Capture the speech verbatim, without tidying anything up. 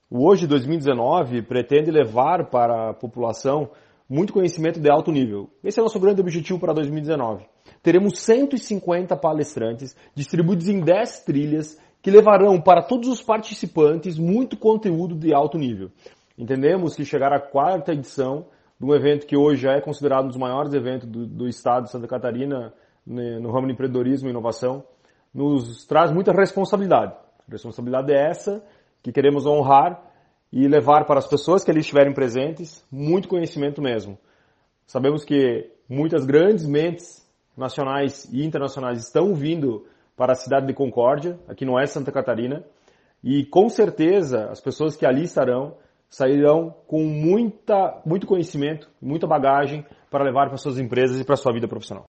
O Hoje dois mil e dezenove pretende levar para a população muito conhecimento de alto nível. Esse é o nosso grande objetivo para dois mil e dezenove. Teremos cento e cinquenta palestrantes distribuídos em dez trilhas que levarão para todos os participantes muito conteúdo de alto nível. Entendemos que chegar à quarta edição de um evento que hoje já é considerado um dos maiores eventos do, do estado de Santa Catarina no ramo de empreendedorismo e inovação, nos traz muita responsabilidade. Responsabilidade é essa que queremos honrar e levar para as pessoas que ali estiverem presentes muito conhecimento mesmo. Sabemos que muitas grandes mentes nacionais e internacionais estão vindo para a cidade de Concórdia, aqui no oeste de Santa Catarina, e com certeza as pessoas que ali estarão sairão com muita, muito conhecimento, muita bagagem para levar para suas empresas e para a sua vida profissional.